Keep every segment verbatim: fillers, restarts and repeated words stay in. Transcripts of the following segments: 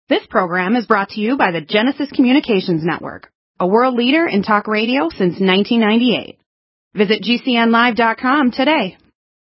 This program is brought to you by the Genesis Communications Network, a world leader in talk radio since nineteen ninety-eight. Visit G C N live dot com today.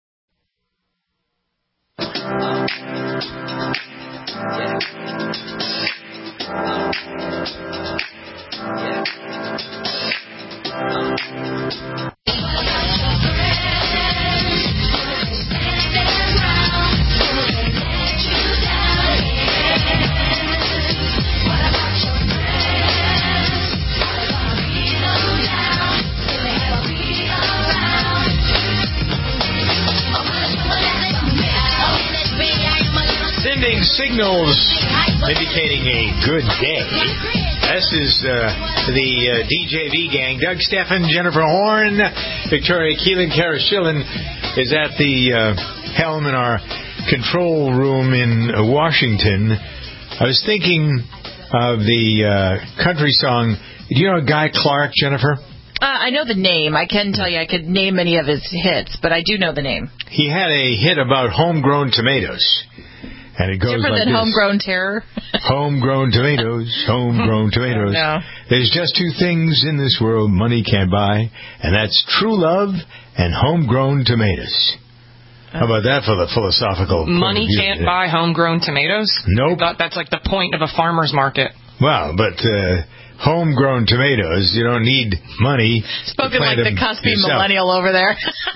Sending signals indicating a good day. This is uh, the uh, D J V gang. Doug Steffen, Jennifer Horn, Victoria Keelan, Kara Schillen is at the uh, helm in our control room in uh, Washington. I was thinking of the uh, country song. Do you know Guy Clark, Jennifer? Uh, I know the name. I can tell you I could name many of his hits, but I do know the name. He had a hit about homegrown tomatoes. And it goes Different like than this. Homegrown Terror. Homegrown tomatoes, homegrown tomatoes. No. There's just two things in this world money can't buy, and that's true love and homegrown tomatoes. How about that for the philosophical Money can't buy homegrown tomatoes? Nope. I thought that's like the point of a farmer's market. Well, but uh, homegrown tomatoes, you don't need money. Spoken like the cuspy millennial over there.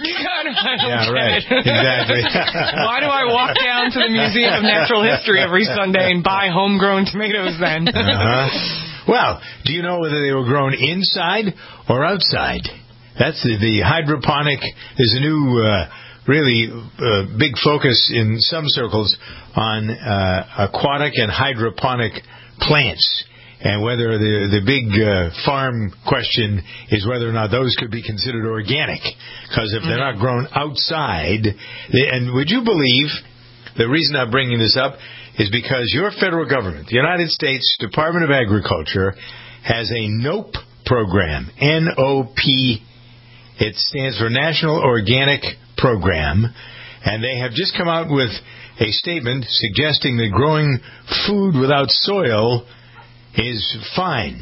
Yeah, right. Exactly. Why do I walk down to the Museum of Natural History every Sunday and buy homegrown tomatoes then? Uh-huh. Well, do you know whether they were grown inside or outside? That's the, the hydroponic. There's a new, uh, really uh, big focus in some circles on uh, aquatic and hydroponic plants. And whether the the big uh, farm question is whether or not those could be considered organic. Because if they're not grown outside, they, and would you believe, the reason I'm bringing this up is because your federal government, the United States Department of Agriculture, has a NOPE program, N O P. It stands for National Organic Program. And they have just come out with a statement suggesting that growing food without soil is fine.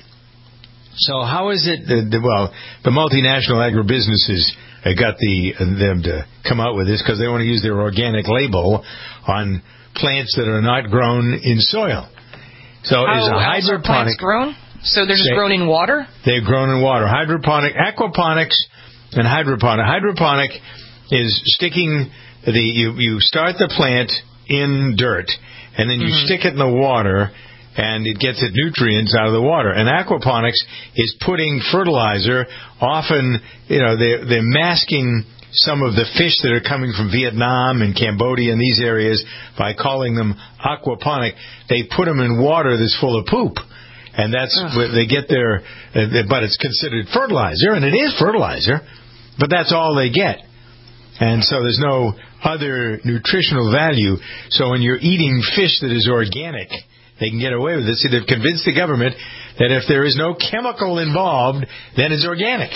So how is it that, well, the multinational agribusinesses got the them to come out with this because they want to use their organic label on plants that are not grown in soil. So How is a else are plants hydroponic grown? So they're just they, grown in water? They're grown in water. Hydroponic, aquaponics, and hydroponic. Hydroponic is sticking the you you start the plant in dirt and then you mm-hmm. stick it in the water. And it gets its nutrients out of the water. And aquaponics is putting fertilizer. Often, you know, they're, they're masking some of the fish that are coming from Vietnam and Cambodia and these areas by calling them aquaponic. They put them in water that's full of poop. And that's Ugh. where they get their, uh, but it's considered fertilizer, and it is fertilizer, but that's all they get. And so there's no other nutritional value. So when you're eating fish that is organic, they can get away with it. See, they've convinced the government that if there is no chemical involved, then it's organic.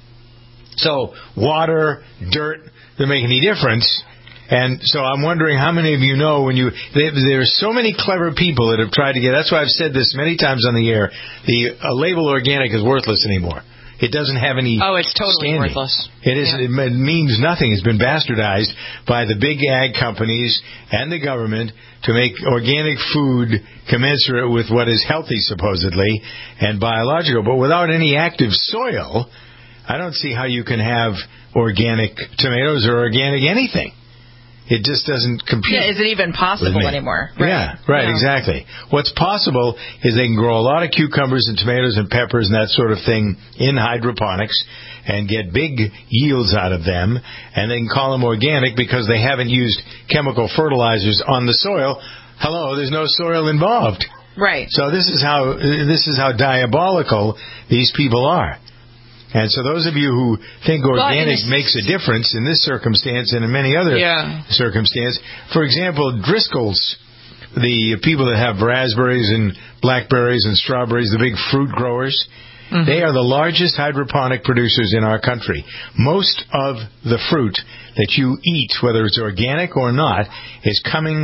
So water, dirt, don't make any difference. And so I'm wondering how many of you know when you there, there are so many clever people that have tried to get. That's why I've said this many times on the air. The uh, label organic is worthless anymore. It doesn't have any Oh, it's totally standing. worthless. It is. Yeah. It means nothing. It's been bastardized by the big ag companies and the government to make organic food commensurate with what is healthy, supposedly, and biological. But without any active soil, I don't see how you can have organic tomatoes or organic anything. It just doesn't compute. Yeah, is it even possible anymore? Right. Yeah, right, no. exactly. What's possible is they can grow a lot of cucumbers and tomatoes and peppers and that sort of thing in hydroponics and get big yields out of them, and they can call them organic because they haven't used chemical fertilizers on the soil. Hello, there's no soil involved. Right. So this is how this is how diabolical these people are. And so those of you who think organic makes a difference in this circumstance and in many other yeah. circumstances, for example, Driscoll's, the people that have raspberries and blackberries and strawberries, the big fruit growers, mm-hmm. they are the largest hydroponic producers in our country. Most of the fruit that you eat, whether it's organic or not, is coming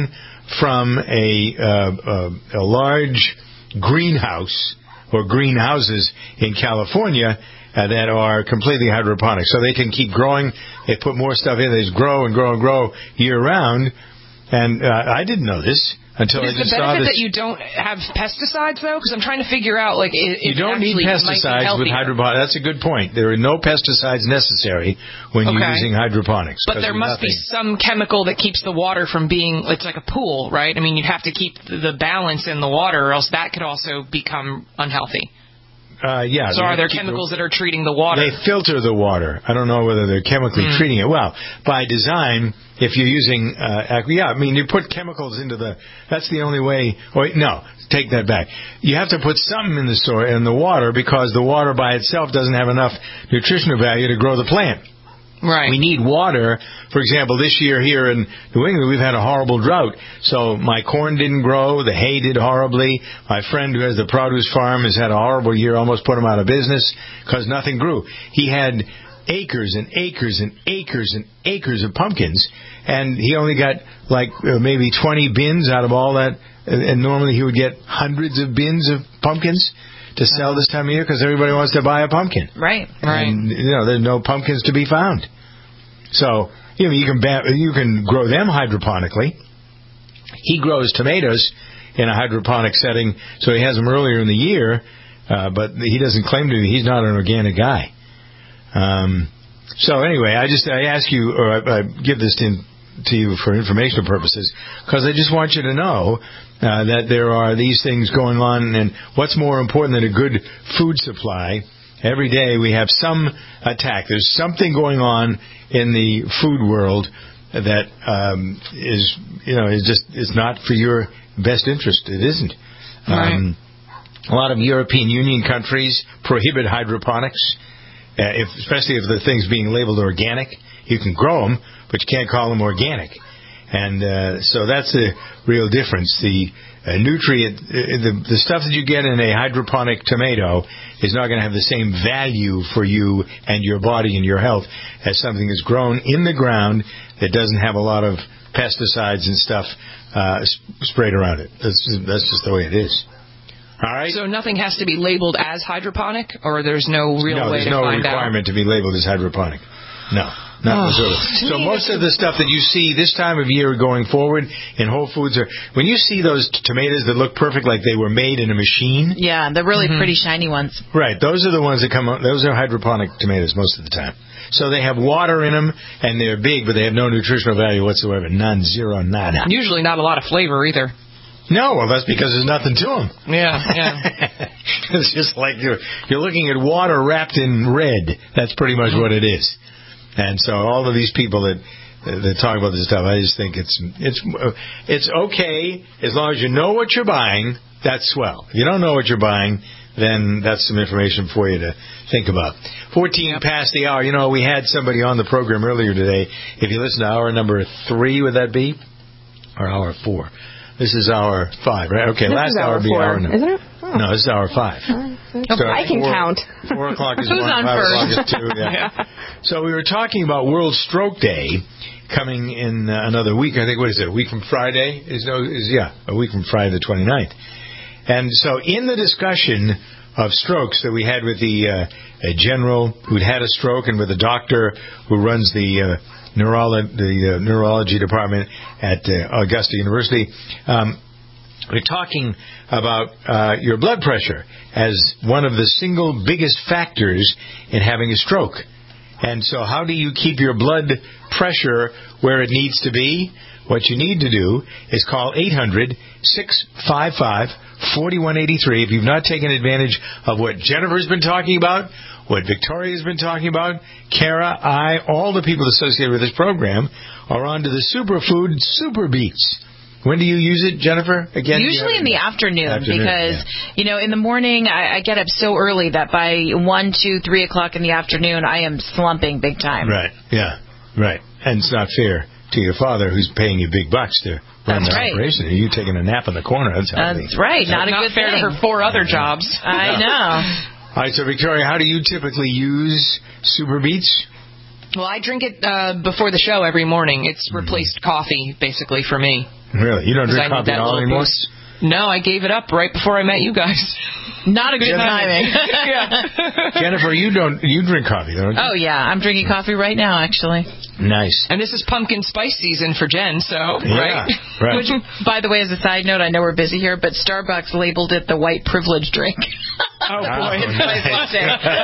from a, uh, a, a large greenhouse or greenhouses in California uh, that are completely hydroponic. So they can keep growing. They put more stuff in. They just grow and grow and grow year-round. And uh, I didn't know this until I Is just the saw benefit this. that you don't have pesticides, though? Because I'm trying to figure out, like, if You don't it need actually might be pesticides with healthier. hydroponics. That's a good point. There are no pesticides necessary when you're Okay. using hydroponics. But there must be some chemical that keeps the water from being, it's like a pool, right? I mean, you'd have to keep the balance in the water, or else that could also become unhealthy. Uh, yeah. So are there chemicals that are treating the water? They filter the water. I don't know whether they're chemically Mm. treating it. Well, by design, if you're using, uh, aqua, yeah, I mean, you put chemicals into the, that's the only way, or no, take that back. You have to put something in the soil, in the water, because the water by itself doesn't have enough nutritional value to grow the plant. Right. We need water. For example, this year here in New England, we've had a horrible drought. So my corn didn't grow. The hay did horribly. My friend who has the produce farm has had a horrible year, almost put him out of business because nothing grew. He had acres and acres and acres and acres of pumpkins, and he only got like uh, maybe twenty bins out of all that. And normally he would get hundreds of bins of pumpkins to sell this time of year because everybody wants to buy a pumpkin. Right. Right. And, you know, there's no pumpkins to be found. So, you know, you can ba- you can grow them hydroponically. He grows tomatoes in a hydroponic setting, so he has them earlier in the year, uh, but he doesn't claim to be. He's not an organic guy. Um, so anyway, I just I ask you, or I, I give this to, to you for informational purposes, because I just want you to know uh, that there are these things going on, and what's more important than a good food supply? Every day we have some attack. There's something going on in the food world that um, is, you know, is just is not for your best interest. It isn't. Right. Um, a lot of European Union countries prohibit hydroponics, uh, if, especially if the thing's being labeled organic. You can grow them, but you can't call them organic. And uh, so that's the real difference. The uh, nutrient, uh, the, the stuff that you get in a hydroponic tomato is not going to have the same value for you and your body and your health as something that's grown in the ground that doesn't have a lot of pesticides and stuff uh, sprayed around it. That's, that's just the way it is. All right. So nothing has to be labeled as hydroponic, or there's no real no, way there's to no find out? requirement to be labeled as hydroponic. No. Not Oh. so most of the stuff that you see this time of year going forward in Whole Foods are when you see those t- tomatoes that look perfect like they were made in a machine. Yeah, the really Mm-hmm. pretty shiny ones. Right, those are the ones that come out. Those are hydroponic tomatoes most of the time. So they have water in them and they're big, but they have no nutritional value whatsoever. None, zero, nada. Usually not a lot of flavor either. No, well that's because there's nothing to them. Yeah, yeah. It's just like you're you're looking at water wrapped in red. That's pretty much what it is. And so all of these people that that talk about this stuff, I just think it's it's it's okay as long as you know what you're buying. That's swell. If you don't know what you're buying, then that's some information for you to think about. Fourteen yep. past the hour. You know, we had somebody on the program earlier today. If you listen to hour number three, would that be? Or hour four? This is hour five, right? Okay, this last is hour hour would be four, hour number. Isn't it? Oh. No, this is hour five. So I can four, count. Four o'clock is Who's one, on five first? o'clock is two. Yeah. Yeah. So we were talking about World Stroke Day coming in uh, another week. I think, what is it, a week from Friday? Is no, is Yeah, a week from Friday the twenty-ninth. And so in the discussion of strokes that we had with the uh, a general who'd had a stroke and with a doctor who runs the uh, neurolo- the uh, neurology department at uh, Augusta University, um, we're talking about uh, your blood pressure as one of the single biggest factors in having a stroke. And so how do you keep your blood pressure where it needs to be? What you need to do is call eight hundred, six five five, four one eight three. If you've not taken advantage of what Jennifer's been talking about, what Victoria's been talking about, Kara, I, all the people associated with this program are on to the superfood Super Beets. When do you use it, Jennifer? Again, Usually in the afternoon, afternoon because, yeah. you know, in the morning I, I get up so early that by one, two, three o'clock in the afternoon I am slumping big time. Right, yeah, right. And it's not fair to your father who's paying you big bucks to run That's the right. operation. Are you taking a nap in the corner? That's, That's right. Not a Not good fair thing. to her four other jobs. I know. All right, so Victoria, how do you typically use Super Beets? Well, I drink it uh, before the show every morning. It's replaced coffee, basically, for me. Really? You don't drink coffee at all anymore? Boost. No, I gave it up right before I met you guys. Not a good timing. Yeah. Jennifer, you don't you drink coffee, don't you? Oh yeah, I'm drinking coffee right now, actually. Nice. And this is pumpkin spice season for Jen, so yeah, right. right. Which, by the way, as a side note, I know we're busy here, but Starbucks labeled it the white privilege drink. Oh boy, it's my latte.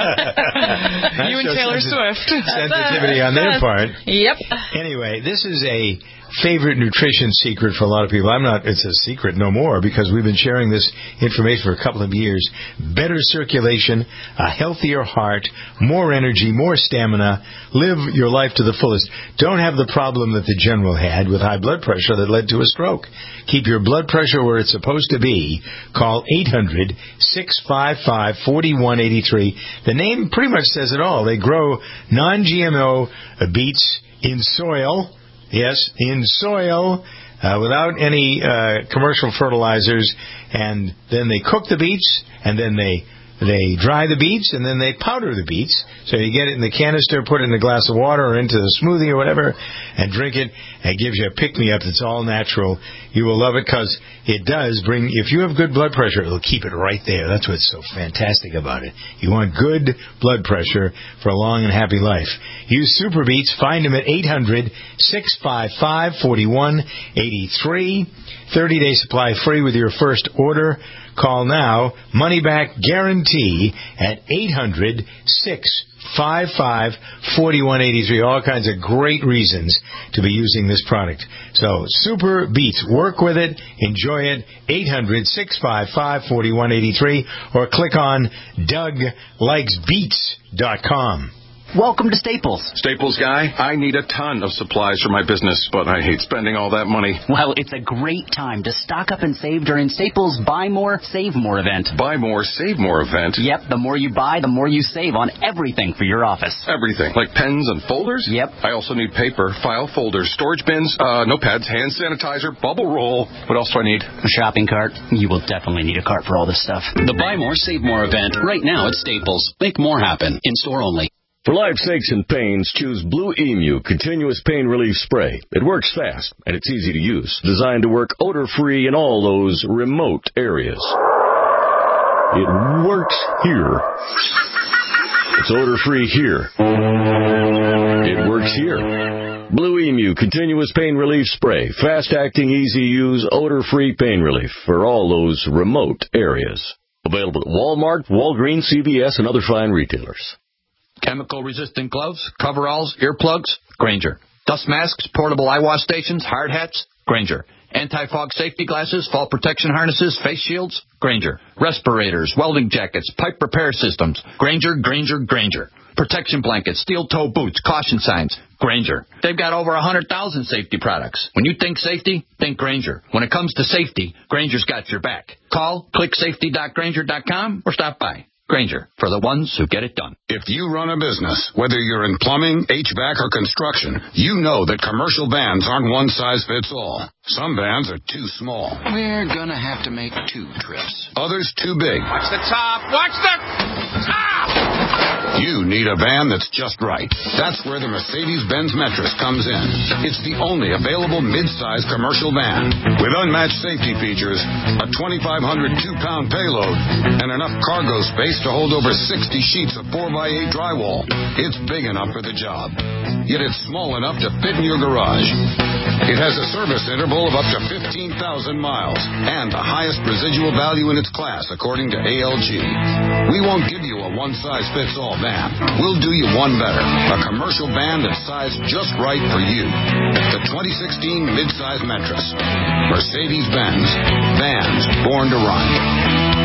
You and Taylor Swift. Sensitivity on their part. Yep. Anyway, this is a favorite nutrition secret for a lot of people. I'm not, it's a secret no more because we've been sharing this information for a couple of years. Better circulation, a healthier heart, more energy, more stamina. Live your life to the fullest. Don't have the problem that the general had with high blood pressure that led to a stroke. Keep your blood pressure where it's supposed to be. Call eight hundred, six five five, four one eight three. The name pretty much says it all. They grow non-G M O beets in soil. Yes, in soil, uh, without any uh, commercial fertilizers, and then they cook the beets, and then they they dry the beets, and then they powder the beets. So you get it in the canister, put it in a glass of water or into the smoothie or whatever, and drink it. It gives you a pick-me-up that's all natural. You will love it because it does bring, if you have good blood pressure, it'll keep it right there. That's what's so fantastic about it. You want good blood pressure for a long and happy life. Use Super Beets. Find them at eight hundred, six five five, four one eight three. thirty-day supply free with your first order. Call now. Money back guarantee at eight hundred, six five five, four one eight three. All kinds of great reasons to be using this product. So, Super Beets. Work with it. Enjoy it. eight hundred, six five five, four one eight three. Or click on Doug Likes Beets dot com. Welcome to Staples. Staples guy, I need a ton of supplies for my business, but I hate spending all that money. Well, it's a great time to stock up and save during Staples' Buy More, Save More event. Buy More, Save More event? Yep, the more you buy, the more you save on everything for your office. Everything? Like pens and folders? Yep. I also need paper, file folders, storage bins, uh, notepads, hand sanitizer, bubble roll. What else do I need? A shopping cart. You will definitely need a cart for all this stuff. The Buy More, Save More event right now at Staples. Make more happen. In-store only. For life's aches and pains, choose Blue Emu Continuous Pain Relief Spray. It works fast, and it's easy to use. Designed to work odor-free in all those remote areas. It works here. It's odor-free here. It works here. Blue Emu Continuous Pain Relief Spray. Fast-acting, easy-use, odor-free pain relief for all those remote areas. Available at Walmart, Walgreens, C V S, and other fine retailers. Chemical-resistant gloves, coveralls, earplugs, Grainger. Dust masks, portable eye wash stations, hard hats, Grainger. Anti-fog safety glasses, fall protection harnesses, face shields, Grainger. Respirators, welding jackets, pipe repair systems, Grainger, Grainger, Grainger. Protection blankets, steel-toe boots, caution signs, Grainger. They've got over one hundred thousand safety products. When you think safety, think Grainger. When it comes to safety, Grainger's got your back. Call, click safety dot grainger dot com, or stop by. Grainger, for the ones who get it done. If you run a business, whether you're in plumbing, H V A C, or construction, you know that commercial vans aren't one size fits all. Some vans are too small. We're gonna have to make two trips. Others too big. Watch the top! Watch the top! You need a van that's just right. That's where the Mercedes-Benz Metris comes in. It's the only available mid-size commercial van with unmatched safety features, a twenty-five hundred two-pound payload, and enough cargo space to hold over sixty sheets of four by eight drywall. It's big enough for the job, yet it's small enough to fit in your garage. It has a service interval of up to fifteen thousand miles and the highest residual value in its class, according to A L G. We won't give you a one-size-fits-all van. We'll do you one better, a commercial van that's sized just right for you. The twenty sixteen midsize Metris. Mercedes-Benz. Vans born to run.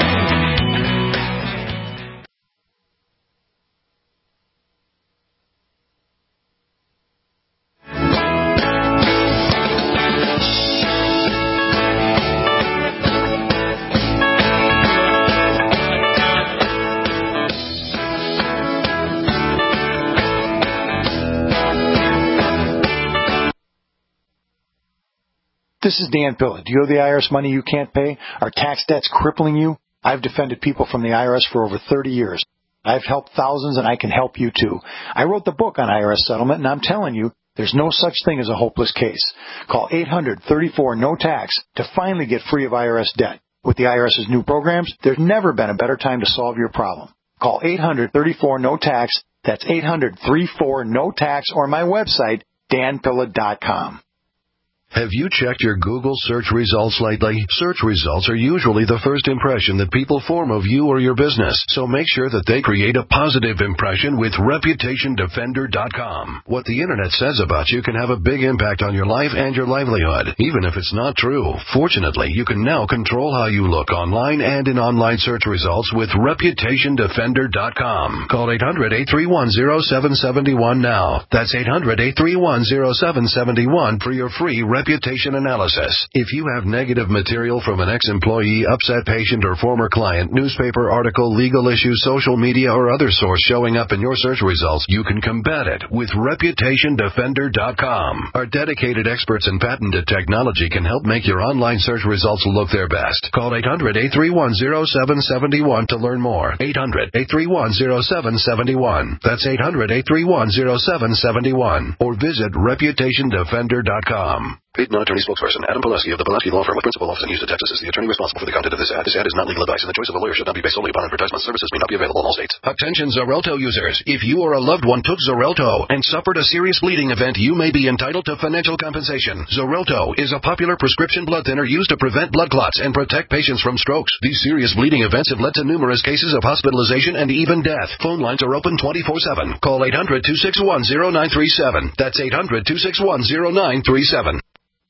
This is Dan Pilla. Do you owe the I R S money you can't pay? Are tax debts crippling you? I've defended people from the I R S for over thirty years. I've helped thousands, and I can help you too. I wrote the book on I R S settlement, and I'm telling you, There's no such thing as a hopeless case. Call eight hundred, thirty-four, no tax to finally get free of I R S debt. With the IRS's new programs, there's never been a better time to solve your problem. Call eight hundred, thirty-four, no tax. That's eight hundred, thirty-four, no tax, or my website, dan pilla dot com. Have you checked your Google search results lately? Search results are usually the first impression that people form of you or your business, so make sure that they create a positive impression with reputation defender dot com. What the Internet says about you can have a big impact on your life and your livelihood, even if it's not true. Fortunately, you can now control how you look online and in online search results with reputation defender dot com. Call eight hundred, eight three one, zero seven seven one now. That's eight hundred, eight three one, zero seven seven one for your free reputation analysis. If you have negative material from an ex-employee, upset patient, or former client, newspaper article, legal issue, social media, or other source showing up in your search results, you can combat it with reputation defender dot com. Our dedicated experts in patented technology can help make your online search results look their best. Call eight hundred, eight three one, zero seven seven one to learn more. eight hundred, eight three one, zero seven seven one. That's eight hundred, eight three one, zero seven seven one. Or visit reputation defender dot com. Paid non-attorney spokesperson Adam Pileski of the Pileski Law Firm with principal office in Houston, Texas is the attorney responsible for the content of this ad. This ad is not legal advice, and the choice of a lawyer should not be based solely upon advertisement. Services may not be available in all states. Attention Xarelto users. If you or a loved one took Xarelto and suffered a serious bleeding event, you may be entitled to financial compensation. Xarelto is a popular prescription blood thinner used to prevent blood clots and protect patients from strokes. These serious bleeding events have led to numerous cases of hospitalization and even death. Phone lines are open twenty-four seven. Call eight hundred, two six one, zero nine three seven. That's eight hundred, two six one, zero nine three seven.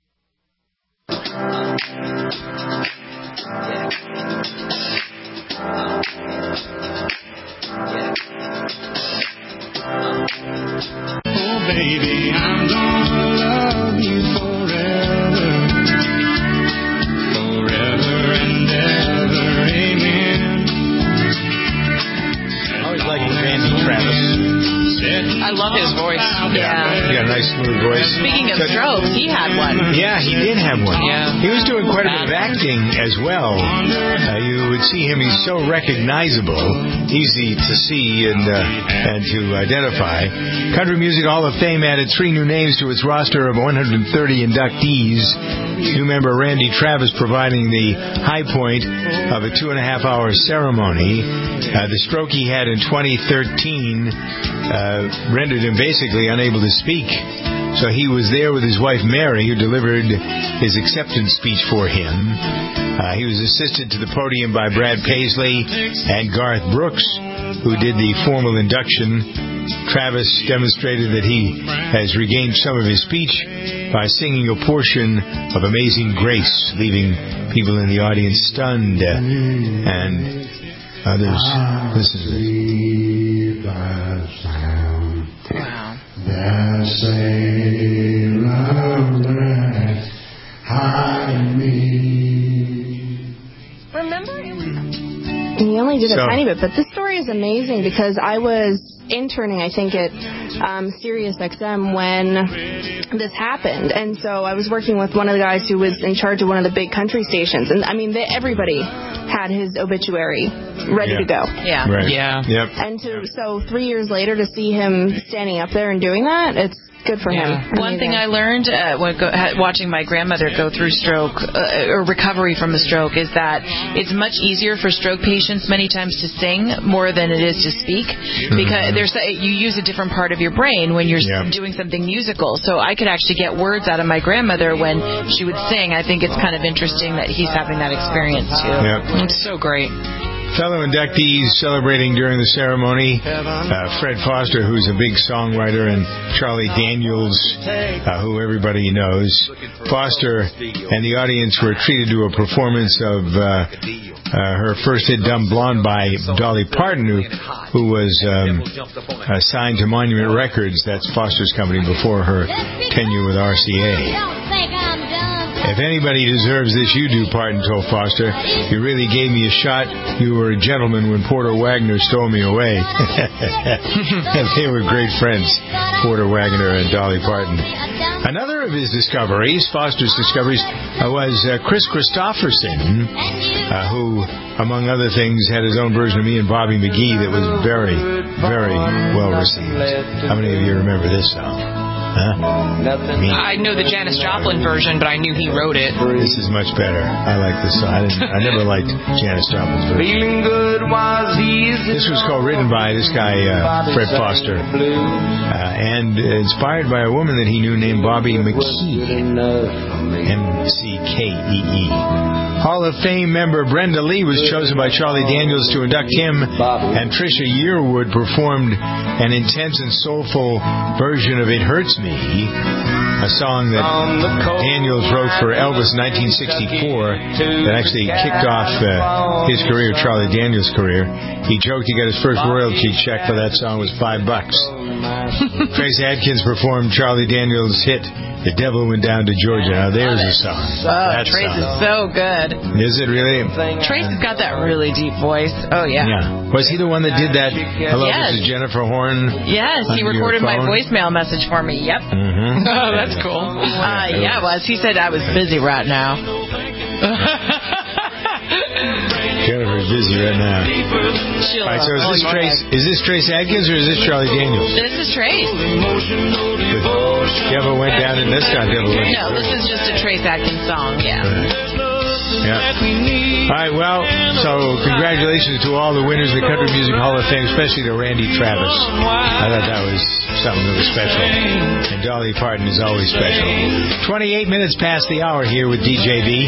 Oh, baby, I'm gonna love you forever, forever and ever, amen. I always like Randy Travis. I love his voice. Yeah. He got a nice smooth voice. Speaking of So- strokes, he had one. Yeah, he did have one. Yeah. He was doing quite a bit of acting as well. Uh, you would see him, he's so recognizable, easy to see and uh, and to identify. Country Music Hall of Fame added three new names to its roster of one hundred thirty inductees. New member Randy Travis providing the high point of a two and a half hour ceremony. Uh, the stroke he had in twenty thirteen uh, rendered him basically unable to speak. So he was there with his wife Mary, who delivered his acceptance speech for him. Uh, he was assisted to the podium by Brad Paisley and Garth Brooks, who did the formal induction. Travis demonstrated that he has regained some of his speech by singing a portion of Amazing Grace, leaving people in the audience stunned, uh, and others. Listen to this. Wow. There's a love that hide me. Remember, it was... He only did a So- tiny bit, but this story is amazing because I was interning, I think, at um, Sirius X M when this happened. And so I was working with one of the guys who was in charge of one of the big country stations. And, I mean, they, everybody had his obituary ready Yeah. to go. Yeah. Right. Yeah. Yep. And to, so three years later to see him standing up there and doing that, it's good for Yeah. him. One thing I learned uh, when go, ha, watching my grandmother go through stroke uh, or recovery from a stroke is that it's much easier for stroke patients many times to sing more than it is to speak because there's a, you use a different part of your brain when you're Yeah. doing something musical. So I could actually get words out of my grandmother when she would sing. I think it's kind of interesting that he's having that experience too. Yep. It's so great. Fellow inductees celebrating during the ceremony, uh, Fred Foster, who's a big songwriter, and Charlie Daniels, uh, who everybody knows. Foster and the audience were treated to a performance of uh, uh, her first hit, Dumb Blonde, by Dolly Parton, who, who was um, uh, signed to Monument Records, that's Foster's company, before her tenure with R C A. If anybody deserves this, you do, Parton told Foster. You really gave me a shot. You were a gentleman when Porter Wagoner stole me away. And they were great friends, Porter Wagoner and Dolly Parton. Another of his discoveries, Foster's discoveries, uh, was uh, Chris Christopherson, uh, who, among other things, had his own version of Me and Bobby McGee that was very, very well received. How many of you remember this song? Huh? I know the Janis Joplin version, but I knew he wrote it. This is much better. I like this song. I, didn't, I never liked Janis Joplin's version. Feeling good was easy. This was called written by this guy, uh, Fred Foster, uh, and inspired by a woman that he knew named Bobby McKee, M C K E E. Hall of Fame member Brenda Lee was chosen by Charlie Daniels to induct him, and Trisha Yearwood performed an intense and soulful version of It Hurts Me, a song that Daniels wrote for Elvis in nineteen sixty-four that actually kicked off uh, his career, Charlie Daniels' career. He joked he got his first royalty check for that song was five bucks. Trace Adkins performed Charlie Daniels' hit The Devil Went Down to Georgia. Now there's a song. Oh, that Trace song. Is so good. Is it really? Trace has got that really deep voice. Oh, yeah. Yeah. Was he the one that did that? Hello, yes. This is Jennifer Horn. Yes, he recorded my voicemail message for me. Yep. Mm-hmm. Oh, that's cool. Uh, yeah, it was. He said I was busy right now. Jennifer's busy right now. All right, so is this Trace? Is this Trace Adkins or is this Charlie Daniels? This is Trace. The Devil Went Down in this guy. Devil Went No, this is just a Trace Adkins song. Yeah. Yeah. All right. Well, so congratulations to all the winners of the Country Music Hall of Fame, especially to Randy Travis. I thought that was something that was special. And Dolly Parton is always special. twenty-eight minutes past the hour here with D J B.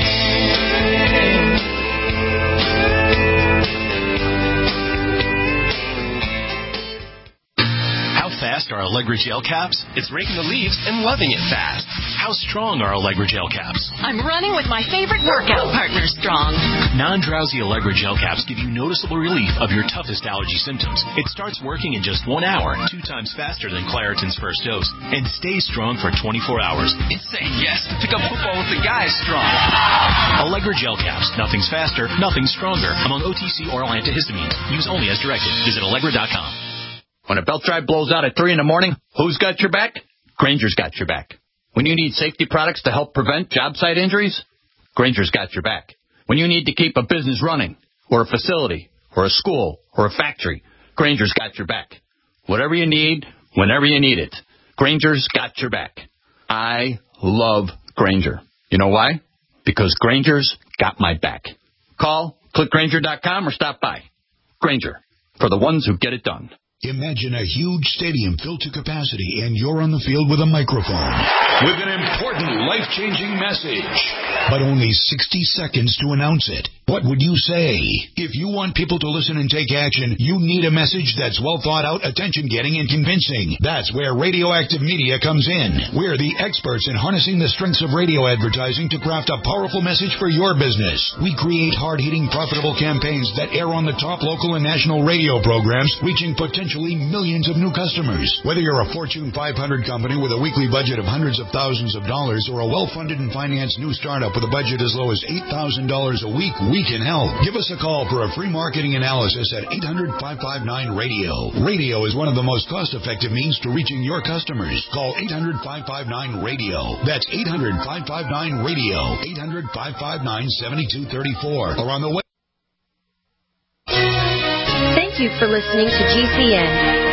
Fast are Allegra gel caps? It's raking the leaves and loving it fast. How strong are Allegra gel caps? I'm running with my favorite workout partner, Strong. Non-drowsy Allegra gel caps give you noticeable relief of your toughest allergy symptoms. It starts working in just one hour, two times faster than Claritin's first dose, and stays strong for twenty-four hours. It's saying yes to pick up football with the guys, Strong. Allegra gel caps. Nothing's faster, nothing's stronger. Among O T C oral antihistamines. Use only as directed. Visit Allegra dot com. When a belt drive blows out at three in the morning, who's got your back? Granger's got your back. When you need safety products to help prevent job site injuries, Granger's got your back. When you need to keep a business running, or a facility, or a school, or a factory, Granger's got your back. Whatever you need, whenever you need it, Granger's got your back. I love Granger. You know why? Because Granger's got my back. Call, click Granger dot com, or stop by. Granger, for the ones who get it done. Imagine a huge stadium filled to capacity and you're on the field with a microphone. With an important life-changing message. But only sixty seconds to announce it. What would you say? If you want people to listen and take action, you need a message that's well thought out, attention-getting, and convincing. That's where Radioactive Media comes in. We're the experts in harnessing the strengths of radio advertising to craft a powerful message for your business. We create hard-hitting, profitable campaigns that air on the top local and national radio programs, reaching potentially millions of new customers. Whether you're a Fortune five hundred company with a weekly budget of hundreds of thousands of dollars or a well-funded and financed new startup with a budget as low as eight thousand dollars a week, we can help. Give us a call for a free marketing analysis at eight hundred, five five nine, radio. Radio is one of the most cost-effective means to reaching your customers. Call eight hundred, five five nine, radio. That's eight hundred, five five nine, radio. eight hundred, five five nine, seven two three four. Or on the web. Thank you for listening to G C N.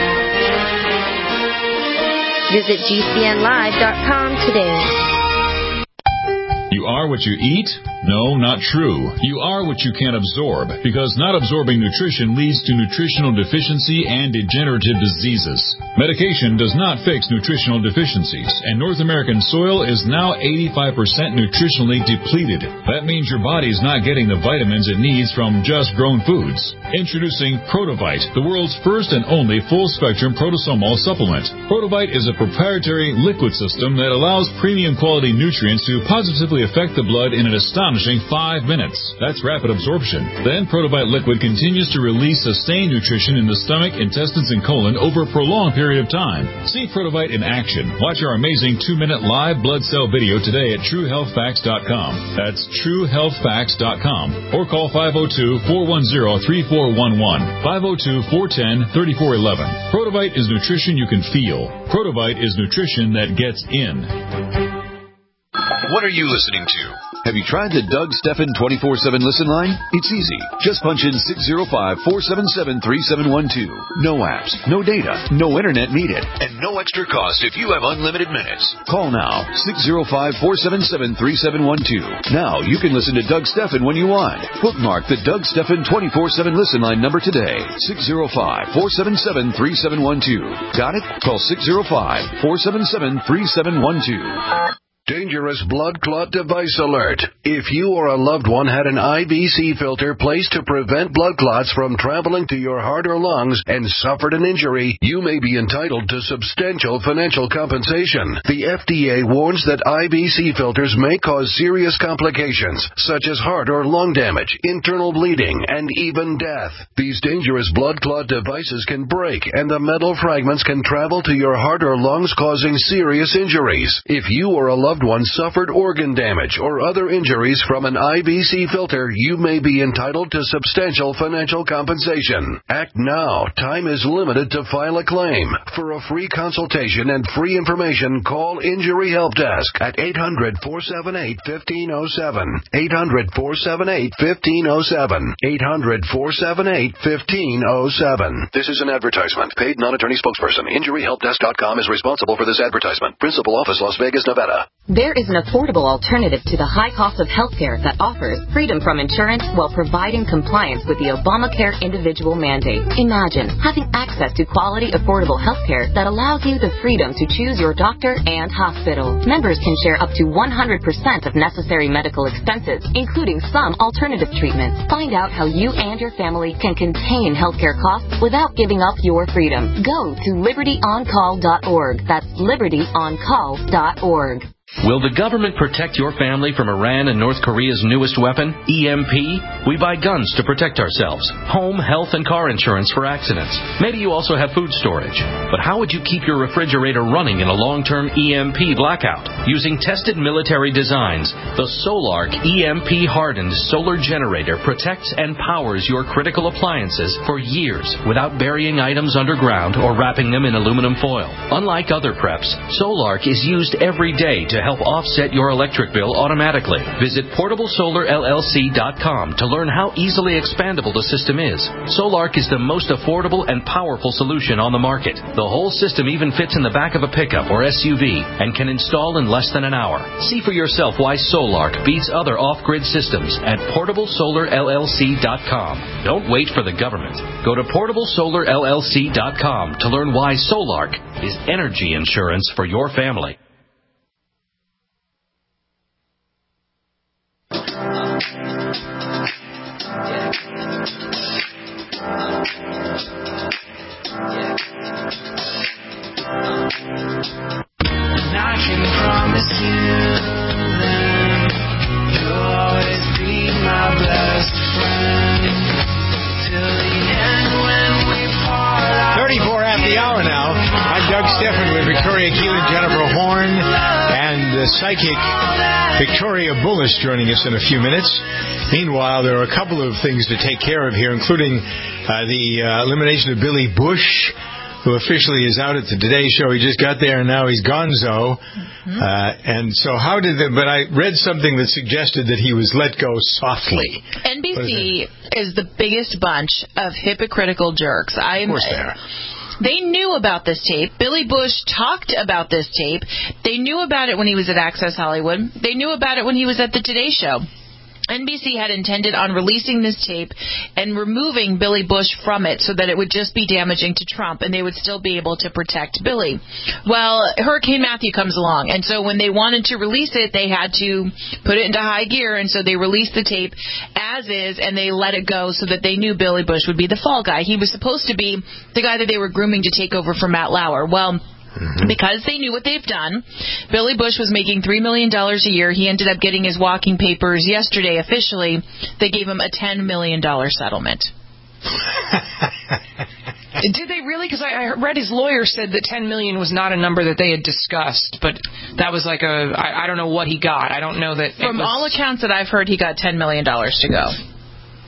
Visit G C N live dot com today. You are what you eat? No, not true. You are what you can absorb, because not absorbing nutrition leads to nutritional deficiency and degenerative diseases. Medication does not fix nutritional deficiencies, and North American soil is now eighty-five percent nutritionally depleted. That means your body's not getting the vitamins it needs from just grown foods. Introducing Protovite, the world's first and only full-spectrum protosomal supplement. Protovite is a proprietary liquid system that allows premium quality nutrients to positively affect the blood in an astonishing five minutes. That's rapid absorption. Then Protovite liquid continues to release sustained nutrition in the stomach, intestines, and colon over a prolonged period of time. See Protovite in action. Watch our amazing two-minute live blood cell video today at true health facts dot com. That's true health facts dot com. Or call five oh two, four one oh, three four one one, five oh two, four one oh, three four one one. Protovite is nutrition you can feel. Protovite is nutrition that gets in. What are you listening to? Have you tried the Doug Stephan twenty-four seven Listen line? It's easy. Just punch in six zero five, four seven seven, three seven one two. No apps, no data, no internet needed, and no extra cost if you have unlimited minutes. Call now, six zero five, four seven seven, three seven one two. Now you can listen to Doug Stephan when you want. Bookmark the Doug Stephan twenty-four seven Listen line number today, six zero five, four seven seven, three seven one two. Got it? Call six zero five, four seven seven, three seven one two. Dangerous blood clot device alert. If you or a loved one had an I V C filter placed to prevent blood clots from traveling to your heart or lungs and suffered an injury, you may be entitled to substantial financial compensation. The F D A warns that I V C filters may cause serious complications, such as heart or lung damage, internal bleeding, and even death. These dangerous blood clot devices can break, and the metal fragments can travel to your heart or lungs, causing serious injuries. If you or a loved one suffered organ damage or other injuries from an I V C filter, you may be entitled to substantial financial compensation. Act now. Time is limited to file a claim. For a free consultation and free information, call Injury Help Desk at eight hundred, four seven eight, one five zero seven. eight hundred, four seven eight, one five zero seven. eight hundred, four seven eight, one five zero seven. This is an advertisement. Paid non-attorney spokesperson. Injury Help Desk dot com is responsible for this advertisement. Principal office, Las Vegas, Nevada. There is an affordable alternative to the high cost of healthcare that offers freedom from insurance while providing compliance with the Obamacare individual mandate. Imagine having access to quality, affordable healthcare that allows you the freedom to choose your doctor and hospital. Members can share up to one hundred percent of necessary medical expenses, including some alternative treatments. Find out how you and your family can contain healthcare costs without giving up your freedom. Go to liberty on call dot org. That's liberty on call dot org. Will the government protect your family from Iran and North Korea's newest weapon, E M P? We buy guns to protect ourselves, home, health, and car insurance for accidents. Maybe you also have food storage. But how would you keep your refrigerator running in a long-term E M P blackout? Using tested military designs, the Solark E M P-hardened solar generator protects and powers your critical appliances for years without burying items underground or wrapping them in aluminum foil. Unlike other preps, Solark is used every day to help offset your electric bill automatically. Visit portable solar L L C dot com to learn how easily expandable the system is. Solark is the most affordable and powerful solution on the market. The whole system even fits in the back of a pickup or S U V and can install in less than an hour. See for yourself why Solark beats other off-grid systems at portable solar L L C dot com. Don't wait for the government. Go to portable solar L L C dot com to learn why Solark is energy insurance for your family. And I can promise you that you'll always be my best friend till the end when we part. thirty-four at the hour now. I'm Doug Stephan with Victoria Keelan, Jennifer Horn, and the psychic Victoria Bullis joining us in a few minutes. Meanwhile, there are a couple of things to take care of here, including uh, the uh, elimination of Billy Bush, who officially is out at the Today Show. He just got there, and now he's gonzo. Mm-hmm. Uh, and so how did the... But I read something that suggested that he was let go softly. N B C is, is the biggest bunch of hypocritical jerks. I'm, of course they are. They knew about this tape. Billy Bush talked about this tape. They knew about it when he was at Access Hollywood. They knew about it when he was at the Today Show. N B C had intended on releasing this tape and removing Billy Bush from it so that it would just be damaging to Trump and they would still be able to protect Billy. Well, Hurricane Matthew comes along, and so when they wanted to release it, they had to put it into high gear, and so they released the tape as is, and they let it go so that they knew Billy Bush would be the fall guy. He was supposed to be the guy that they were grooming to take over for Matt Lauer. Well, Mm-hmm. because they knew what they've done. Billy Bush was making three million dollars a year. He ended up getting his walking papers yesterday officially. They gave him a ten million dollars settlement. Did they really? Because I, I read his lawyer said that ten million dollars was not a number that they had discussed, but that was like a, I, I don't know what he got. I don't know that. From was, all accounts that I've heard, he got ten million dollars to go.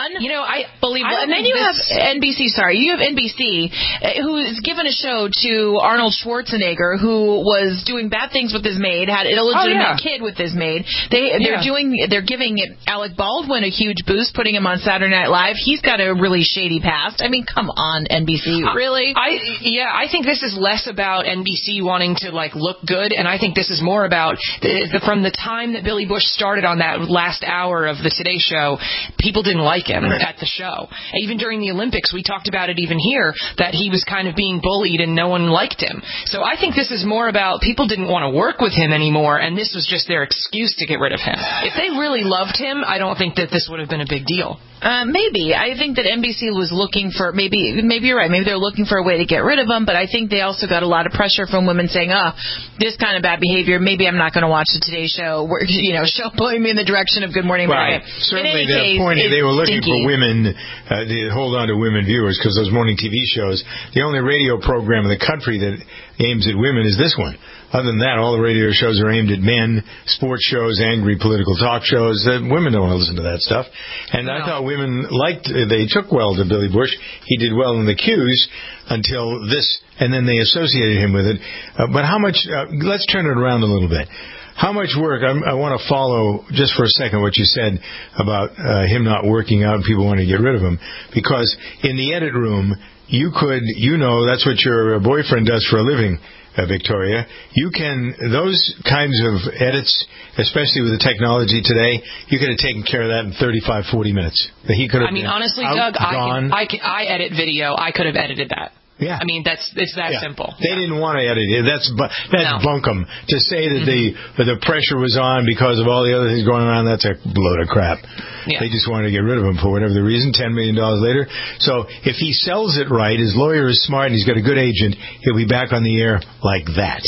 You know, I Unbelievable. I And then you this... have N B C, sorry, you have N B C, uh, who's given a show to Arnold Schwarzenegger, who was doing bad things with his maid, had an illegitimate oh, yeah. kid with his maid. They, they're yeah. doing, they're giving Alec Baldwin a huge boost, putting him on Saturday Night Live. He's got a really shady past. I mean, come on, N B C, really? I, yeah, I think this is less about N B C wanting to, like, look good, and I think this is more about, the, the, from the time that Billy Bush started on that last hour of the Today Show, people didn't like him at the show. Even during the Olympics, we talked about it even here, that he was kind of being bullied and no one liked him. So I think this is more about people didn't want to work with him anymore, and this was just their excuse to get rid of him. If they really loved him, I don't think that this would have been a big deal. Uh, maybe. I think that N B C was looking for, maybe maybe you're right, maybe they're looking for a way to get rid of him, but I think they also got a lot of pressure from women saying, oh, this kind of bad behavior, maybe I'm not going to watch the Today Show, where, you know, show pulling me in the direction of Good Morning Right. America. Certainly the case, point they were looking stinky. for women, uh, to hold on to women viewers, because those morning T V shows, the only radio program in the country that aims at women is this one. Other than that, all the radio shows are aimed at men, sports shows, angry political talk shows. Uh, women don't want to listen to that stuff. And no. I thought women liked, uh, they took well to Billy Bush. He did well in the Q's until this, and then they associated him with it. Uh, but how much, uh, let's turn it around a little bit. How much work, I, I want to follow just for a second what you said about uh, him not working out and people want to get rid of him. Because in the edit room, you could, you know, that's what your boyfriend does for a living, uh, Victoria. You can, those kinds of edits, especially with the technology today, you could have taken care of that in thirty-five, forty minutes. He could have I mean, been honestly, out, Doug, I, gone. can, I, can, I edit video. I could have edited that. Yeah. I mean, that's it's that yeah. simple. They yeah. didn't want to edit it. That's that's no. bunkum. To say that mm-hmm. the that the pressure was on because of all the other things going around, that's a load of crap. Yeah. They just wanted to get rid of him for whatever the reason, ten million dollars later. So if he sells it right, his lawyer is smart and he's got a good agent, he'll be back on the air like that.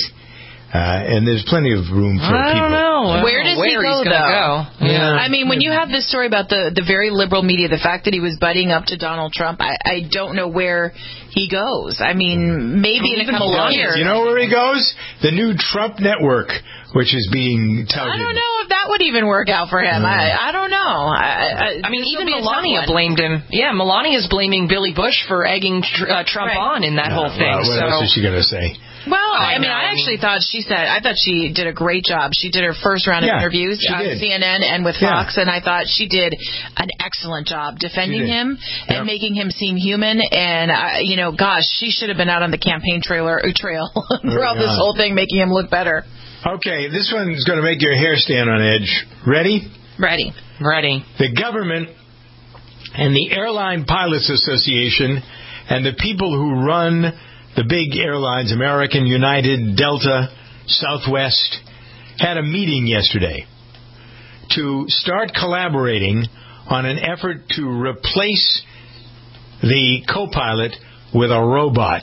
Uh, and there's plenty of room for I people. don't know. Where does Where he go, he's though? Go. Yeah. I mean, when you have this story about the, the very liberal media, the fact that he was buddying up to Donald Trump, I, I don't know where he goes. I mean, maybe in a couple of years. You know where he goes? The new Trump network, which is being touted. I don't know if that would even work out for him. Mm. I, I don't know. I, I, I mean, even Melania blamed him. Yeah, Melania's blaming Billy Bush for egging uh, Trump right. on in that no, whole thing. Well, what so. else is she going to say? Well, I, I mean, know, I actually I mean, thought she said, I thought she did a great job. She did her first round of yeah, interviews on C N N and with Fox, yeah. and I thought she did an excellent job defending him and yep. making him seem human. And, uh, you know, gosh, she should have been out on the campaign trailer trail throughout this whole thing, making him look better. Okay, this one's going to make your hair stand on edge. Ready? Ready. Ready. The government and the Airline Pilots Association and the people who run the big airlines, American, United, Delta, Southwest, had a meeting yesterday to start collaborating on an effort to replace the co-pilot with a robot.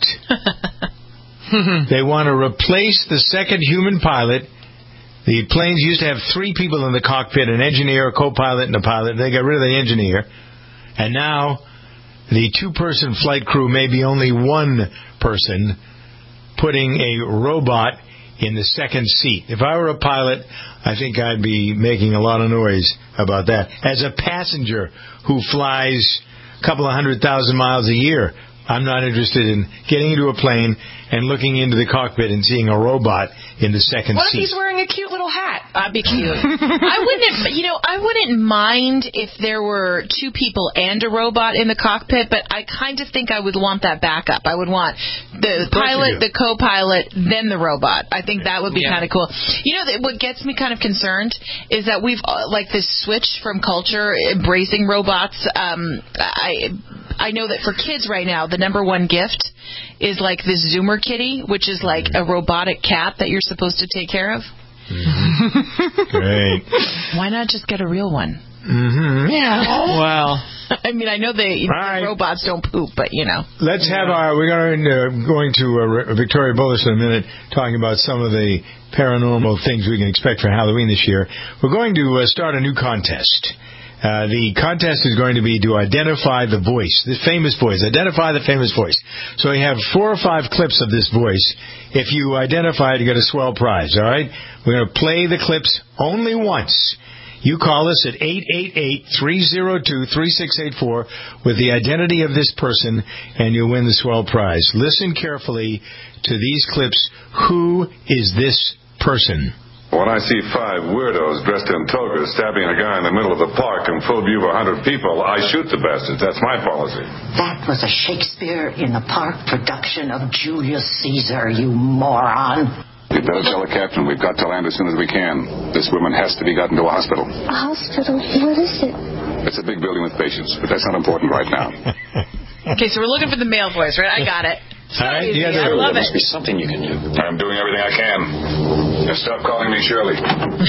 They want to replace the second human pilot. The planes used to have three people in the cockpit, an engineer, a co-pilot, and a pilot. They got rid of the engineer. And now the two-person flight crew may be only one person, putting a robot in the second seat. If I were a pilot, I think I'd be making a lot of noise about that. As a passenger who flies a couple of hundred thousand miles a year, I'm not interested in getting into a plane and looking into the cockpit and seeing a robot in the second what seat. What if he's wearing a cute little hat? That'd be cute. I wouldn't, you know, I wouldn't mind if there were two people and a robot in the cockpit, but I kind of think I would want that backup. I would want the pilot, the co-pilot, then the robot. I think that would be yeah. kind of cool. You know, what gets me kind of concerned is that we've, uh, like, this switch from culture, embracing robots. Um, I... I know that for kids right now, the number one gift is like this Zoomer kitty, which is like a robotic cat that you're supposed to take care of. Mm-hmm. Great. Why not just get a real one? Mm-hmm. Yeah. Well, I mean, I know they you know, right. robots don't poop, but you know. Let's have our. We're going to uh, going to uh, Victoria Bullis in a minute, talking about some of the paranormal things we can expect for Halloween this year. We're going to uh, start a new contest. Uh, the contest is going to be to identify the voice, the famous voice. Identify the famous voice. So we have four or five clips of this voice. If you identify it, you get a swell prize, all right? We're going to play the clips only once. You call us at eight eight eight, three oh two, three six eight four with the identity of this person, and you'll win the swell prize. Listen carefully to these clips. Who is this person? When I see five weirdos dressed in togas stabbing a guy in the middle of the park in full view of a hundred people, I shoot the bastards. That's my policy. That was a Shakespeare in the Park production of Julius Caesar, you moron. You better tell the captain we've got to land as soon as we can. This woman has to be gotten to a hospital. A hospital? What is it? It's a big building with patients, but that's not important right now. Okay, so we're looking for the male voice, right? I got it. All right, easy. yeah, I love there it. must be something you can do. I'm doing everything I can. Now stop calling me Shirley.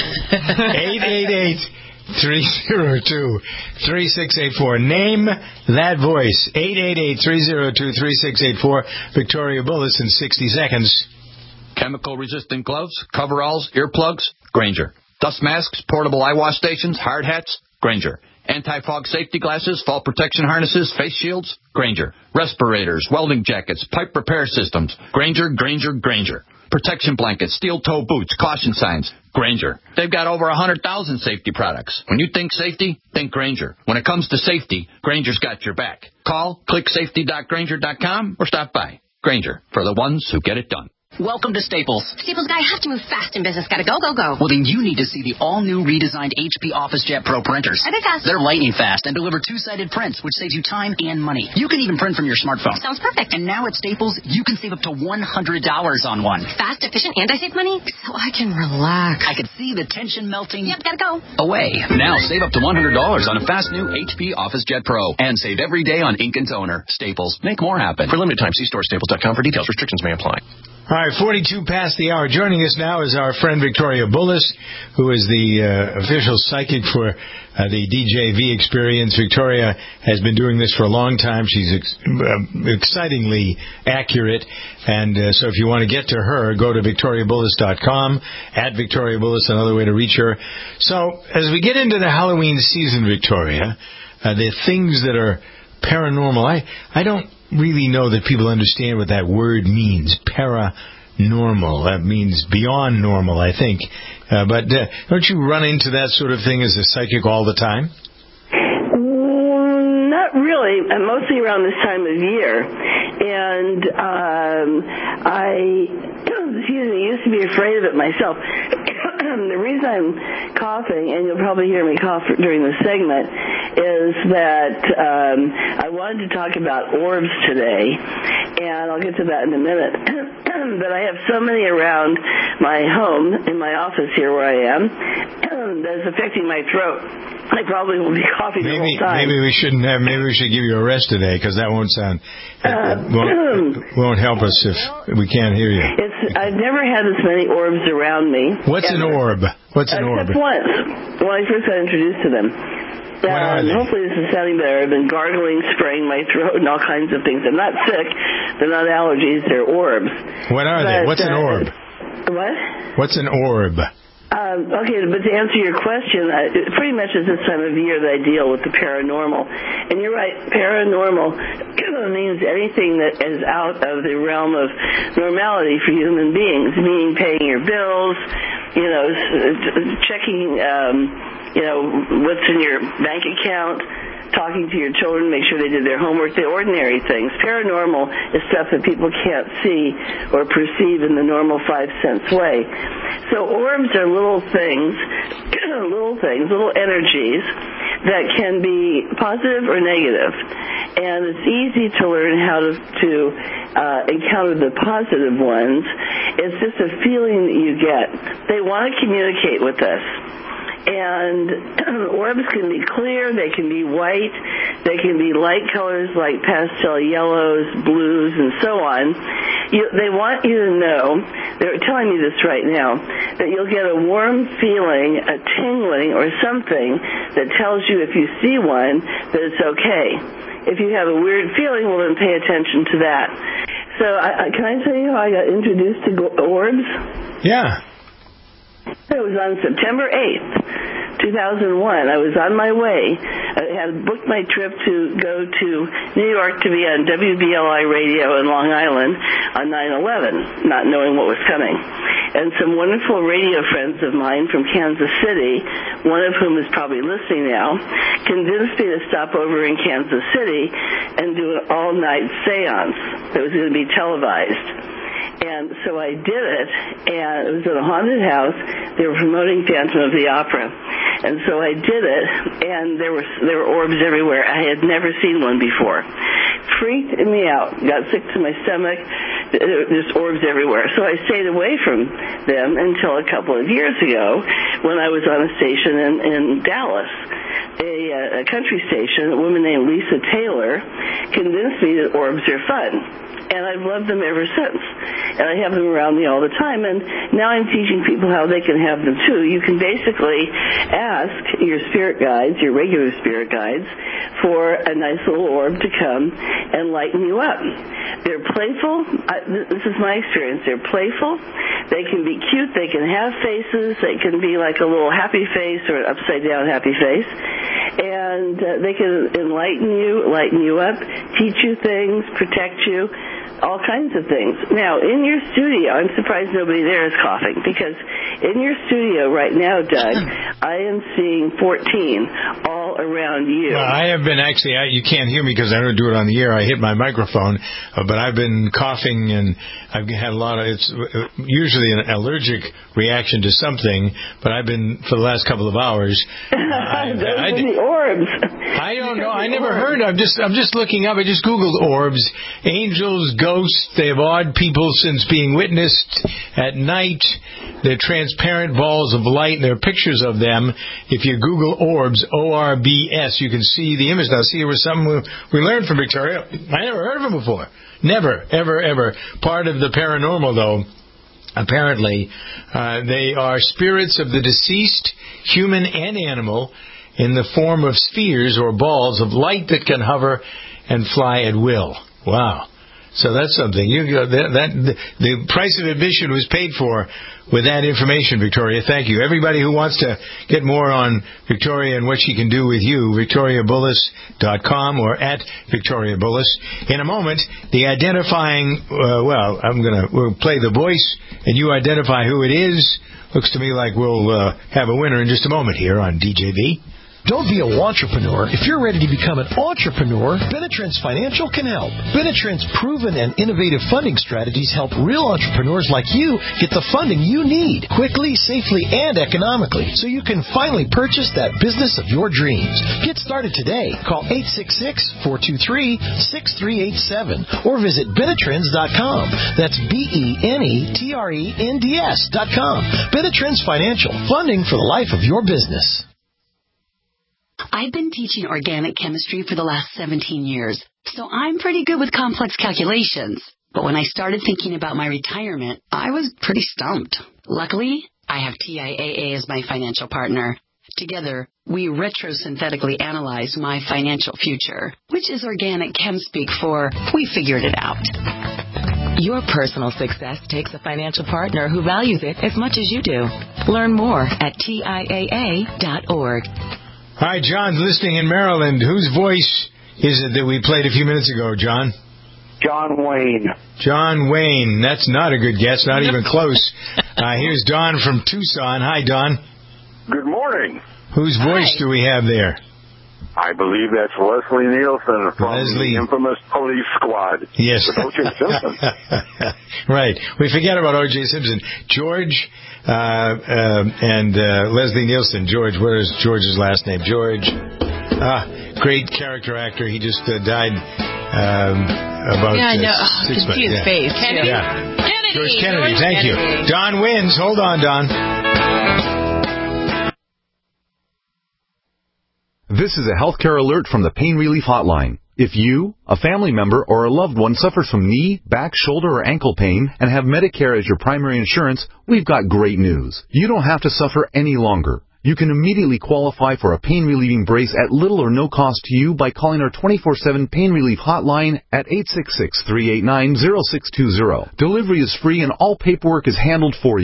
eight eight eight, three oh two, three six eight four. Name that voice. eight eight eight, three oh two, three six eight four. Victoria Bullis in sixty seconds. Chemical-resistant gloves, coveralls, earplugs, Grainger. Dust masks, portable eye wash stations, hard hats, Grainger. Anti-fog safety glasses, fall protection harnesses, face shields, Grainger. Respirators, welding jackets, pipe repair systems, Grainger, Grainger, Grainger. Protection blankets, steel-toe boots, caution signs, Grainger. They've got over one hundred thousand safety products. When you think safety, think Grainger. When it comes to safety, Grainger's got your back. Call, click safety dot grainger dot com, or stop by. Grainger, for the ones who get it done. Welcome to Staples. Staples guy, I have to move fast in business. Gotta go, go, go. Well, then you need to see the all-new redesigned H P OfficeJet Pro printers. Are they fast? They're lightning fast and deliver two-sided prints, which saves you time and money. You can even print from your smartphone. Sounds perfect. And now at Staples, you can save up to one hundred dollars on one. Fast, efficient, and I save money, so I can relax. I can see the tension melting. Yep, gotta go. Away. Now save up to one hundred dollars on a fast new H P OfficeJet Pro. And save every day on ink and toner. Staples. Make more happen. For limited time, see store staples dot com for details. Restrictions may apply. All right, forty-two past the hour. Joining us now is our friend Victoria Bullis, who is the uh, official psychic for uh, the D J V experience. Victoria has been doing this for a long time. She's ex- uh, excitingly accurate. And uh, so if you want to get to her, go to victoria bullis dot com, at Victoria Bullis, another way to reach her. So as we get into the Halloween season, Victoria, uh, the things that are paranormal, I, I don't really know that people understand what that word means. Paranormal. That means beyond normal, I think. Uh, but uh, don't you run into that sort of thing as a psychic all the time? Mm, not really. Uh, mostly around this time of year. And um, I, excuse me, used to be afraid of it myself. The reason I'm coughing, and you'll probably hear me cough during the segment, is that um, I wanted to talk about orbs today, and I'll get to that in a minute. But I have so many around my home, in my office here where I am, that's affecting my throat. I probably will be coughing maybe, the whole time. Maybe we shouldn't have. Maybe we should give you a rest today, because that won't sound. It, Uh, it won't, it won't help us if we can't hear you. It's. I've never had this many orbs around me. What's ever. an orb? What's an orb? Except once, when I first got introduced to them. What are they? Hopefully this is sounding better. I've been gargling, spraying my throat, and all kinds of things. I'm not sick. They're not allergies. They're orbs. What are but, they? What's an uh, orb? What? What's an orb? Um, okay, but to answer your question, uh, it pretty much is this time of year that I deal with the paranormal. And you're right, paranormal means anything that is out of the realm of normality for human beings, meaning paying your bills, you know, checking, um, you know, what's in your bank account, talking to your children, make sure they did their homework, the ordinary things. Paranormal is stuff that people can't see or perceive in the normal five-sense way. So orbs are little things, little things, little energies that can be positive or negative. And it's easy to learn how to, to uh, encounter the positive ones. It's just a feeling that you get. They want to communicate with us. And orbs can be clear, they can be white, they can be light colors like pastel yellows, blues, and so on. You, they want you to know, they're telling me this right now, that you'll get a warm feeling, a tingling, or something that tells you if you see one that it's okay. If you have a weird feeling, well then pay attention to that. So I, I, can I tell you how I got introduced to orbs? Yeah. It was on September eighth, two thousand one. I was on my way. I had booked my trip to go to New York to be on W B L I radio in Long Island on nine eleven, not knowing what was coming. And some wonderful radio friends of mine from Kansas City, one of whom is probably listening now, convinced me to stop over in Kansas City and do an all-night seance that was going to be televised. And so I did it, and it was in a haunted house. They were promoting Phantom of the Opera. And so I did it, and there were there were orbs everywhere. I had never seen one before. Freaked me out. Got sick to my stomach. There's orbs everywhere. So I stayed away from them until a couple of years ago when I was on a station in, in Dallas. A, a country station, a woman named Lisa Taylor, convinced me that orbs are fun. And I've loved them ever since. And I have them around me all the time. And now I'm teaching people how they can have them too. You can basically ask your spirit guides, your regular spirit guides, for a nice little orb to come and lighten you up. They're playful. I, this is my experience. They're playful. They can be cute. They can have faces. They can be like a little happy face or an upside-down happy face. And uh, they can enlighten you, lighten you up, teach you things, protect you, all kinds of things. Now, in your studio, I'm surprised nobody there is coughing, because in your studio right now, Doug, I am seeing fourteen all around you. Well, I have been actually, I, you can't hear me because I don't do it on the air. I hit my microphone, uh, but I've been coughing, and I've had a lot of, it's uh, usually an allergic reaction to something, but I've been, for the last couple of hours. Uh, I, Those I, are the orbs. I don't know. I never heard. I'm just, I'm just looking up. I just Googled orbs, angels, ghosts. They have odd people since being witnessed at night. They're transparent balls of light, and there are pictures of them. If you Google orbs, O R B S, you can see the image. Now, see, it was something we, we learned from Victoria. I never heard of them before. Never, ever, ever. Part of the paranormal, though, apparently, uh, they are spirits of the deceased, human and animal, in the form of spheres or balls of light that can hover and fly at will. Wow. So that's something. You that, that the, the price of admission was paid for with that information, Victoria. Thank you. Everybody who wants to get more on Victoria and what she can do with you, victoria bullis dot com or at Victoria Bullis. In a moment, the identifying, uh, well, I'm going to we'll play the voice, and you identify who it is. Looks to me like we'll uh, have a winner in just a moment here on D J V. Don't be a wantrepreneur. If you're ready to become an entrepreneur, Benetrends Financial can help. Benetrends' proven and innovative funding strategies help real entrepreneurs like you get the funding you need quickly, safely, and economically, so you can finally purchase that business of your dreams. Get started today. Call eight six six, four two three, six three eight seven or visit Benetrends dot com. That's B E N E T R E N D S dot com. Benetrends Financial, funding for the life of your business. I've been teaching organic chemistry for the last seventeen years, so I'm pretty good with complex calculations. But when I started thinking about my retirement, I was pretty stumped. Luckily, I have T I A A as my financial partner. Together, we retrosynthetically analyze my financial future, which is organic chem speak for we figured it out. Your personal success takes a financial partner who values it as much as you do. Learn more at T I A A dot org. Hi, John's listening in Maryland. Whose voice is it that we played a few minutes ago, John? John Wayne. John Wayne. That's not a good guess, not even close. Uh, here's Don from Tucson. Hi, Don. Good morning. Whose voice Hi. do we have there? I believe that's Leslie Nielsen from Leslie. the infamous Police Squad. Yes. With O J Simpson. Right. We forget about O J Simpson. George uh, uh, and uh, Leslie Nielsen. George, what is George's last name? George. Ah, great character actor. He just uh, died um, about yeah, I know. uh, Oh, six I can months. see his yeah. face. Kennedy. Yeah. Kennedy. George Kennedy. George Thank Kennedy. you. Don wins. Hold on, Don. This is a healthcare alert from the Pain Relief Hotline. If you, a family member, or a loved one suffers from knee, back, shoulder, or ankle pain and have Medicare as your primary insurance, we've got great news. You don't have to suffer any longer. You can immediately qualify for a pain-relieving brace at little or no cost to you by calling our twenty-four seven Pain Relief Hotline at eight six six, three eight nine, zero six two zero. Delivery is free and all paperwork is handled for you.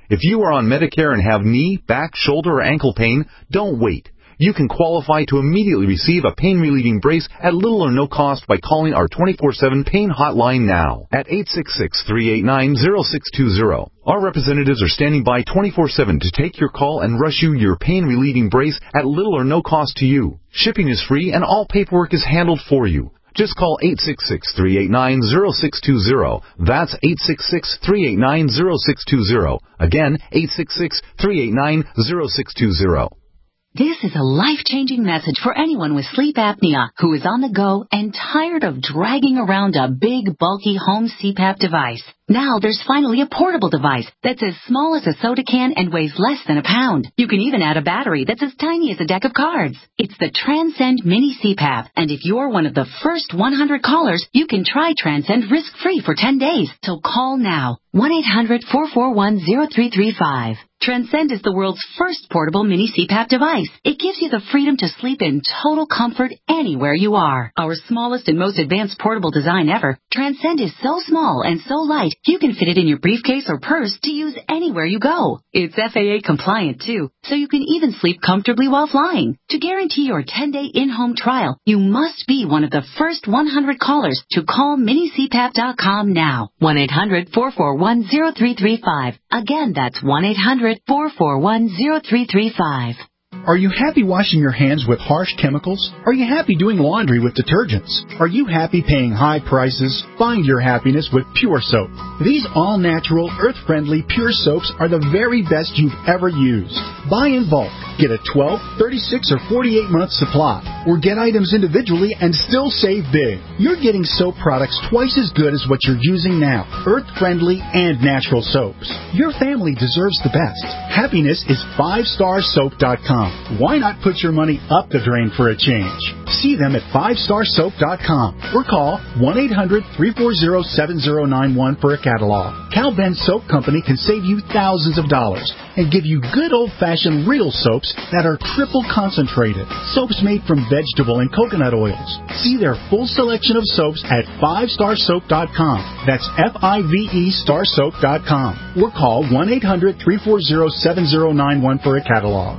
If you are on Medicare and have knee, back, shoulder, or ankle pain, don't wait. You can qualify to immediately receive a pain-relieving brace at little or no cost by calling our twenty-four seven pain hotline now at eight six six, three eight nine, zero six two zero. Our representatives are standing by twenty-four seven to take your call and rush you your pain-relieving brace at little or no cost to you. Shipping is free and all paperwork is handled for you. Just call eight six six, three eight nine, zero six two zero. That's eight six six, three eight nine, zero six two zero. Again, eight six six, three eight nine, zero six two zero. This is a life-changing message for anyone with sleep apnea who is on the go and tired of dragging around a big, bulky home C PAP device. Now there's finally a portable device that's as small as a soda can and weighs less than a pound. You can even add a battery that's as tiny as a deck of cards. It's the Transcend Mini C PAP, and if you're one of the first one hundred callers, you can try Transcend risk-free for ten days. So call now, one eight hundred, four four one, zero three three five. Transcend is the world's first portable mini C PAP device. It gives you the freedom to sleep in total comfort anywhere you are. Our smallest and most advanced portable design ever, Transcend is so small and so light, you can fit it in your briefcase or purse to use anywhere you go. It's F A A compliant too, so you can even sleep comfortably while flying. To guarantee your ten-day in-home trial, you must be one of the first one hundred callers to call mini C PAP dot com now. one eight hundred, four four one, zero three three five. Again, that's one eight hundred, four four one, zero three three five. Are you happy washing your hands with harsh chemicals? Are you happy doing laundry with detergents? Are you happy paying high prices? Find your happiness with Pure Soap. These all-natural, earth-friendly Pure Soaps are the very best you've ever used. Buy in bulk. Get a twelve, thirty-six, or forty-eight month supply. Or get items individually and still save big. You're getting soap products twice as good as what you're using now. Earth-friendly and natural soaps. Your family deserves the best. Happiness is five star soap dot com. Why not put your money up the drain for a change? See them at five star soap dot com or call one eight hundred, three four zero, seven zero nine one for a catalog. Cal Ben Soap Company can save you thousands of dollars and give you good old-fashioned real soaps that are triple concentrated. Soaps made from vegetable and coconut oils. See their full selection of soaps at five star soap dot com. That's F I V E star soap dot com. Or call one eight hundred, three four zero, seven zero nine one for a catalog.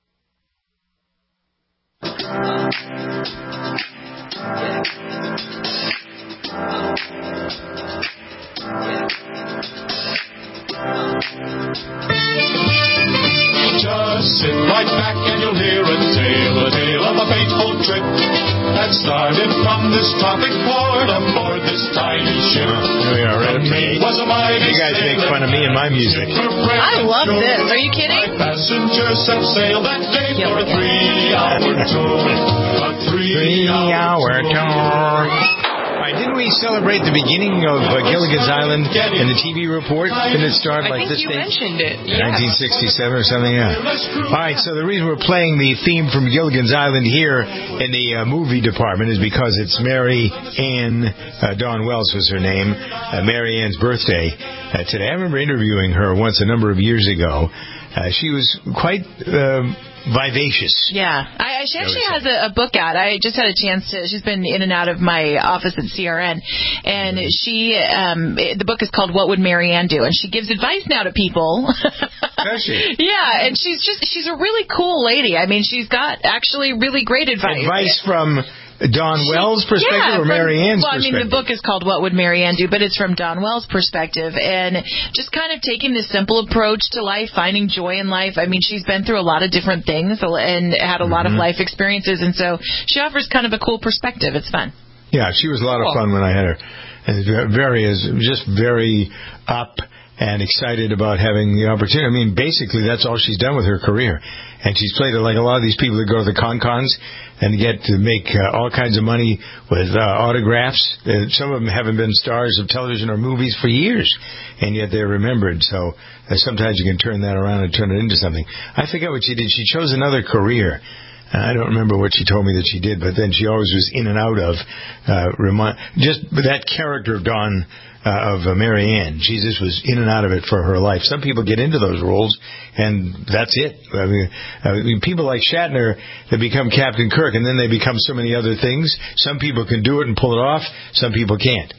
Just sit right back and you'll hear a tale, a tale of a fateful trip that started from this tropic port aboard this tiny ship. Here we are, right up to me. You guys make fun of me and my music. I love this. Are you kidding? Passengers set sail that day for a three-hour tour. A three-hour tour. Right, didn't we celebrate the beginning of uh, Gilligan's Island in the T V report? Didn't it start like this I think you date? mentioned it. Yeah. nineteen sixty-seven or something, yeah. All right, so the reason we're playing the theme from Gilligan's Island here in the uh, movie department is because it's Mary Ann, uh, Dawn Wells was her name, uh, Mary Ann's birthday uh, today. I remember interviewing her once a number of years ago. Uh, she was quite uh, vivacious. Yeah. I, I, she actually has a, a book out. I just had a chance to, she's been in and out of my office at C R N. And she, um, the book is called What Would Mary Ann Do? And she gives advice now to people. Does she? Yeah. And she's just, she's a really cool lady. I mean, she's got actually really great advice. Advice from Dawn Wells' perspective yeah, or Mary Ann's well, perspective? Well, I mean, the book is called What Would Mary Ann Do, but it's from Dawn Wells' perspective. And just kind of taking this simple approach to life, finding joy in life. I mean, she's been through a lot of different things and had a lot mm-hmm. of life experiences. And so she offers kind of a cool perspective. It's fun. Yeah, she was a lot of fun when I had her. And very, just very up and excited about having the opportunity. I mean, basically, that's all she's done with her career. And she's played it like a lot of these people that go to the con-cons and get to make uh, all kinds of money with uh, autographs. Uh, some of them haven't been stars of television or movies for years, and yet they're remembered. So uh, sometimes you can turn that around and turn it into something. I forget what she did. She chose another career. Uh, I don't remember what she told me that she did, but then she always was in and out of uh, remind, just that character of Dawn Uh, of uh, Mary Ann. She just was in and out of it for her life. Some people get into those roles, and that's it. I mean, I mean, people like Shatner that become Captain Kirk, and then they become so many other things. Some people can do it and pull it off. Some people can't.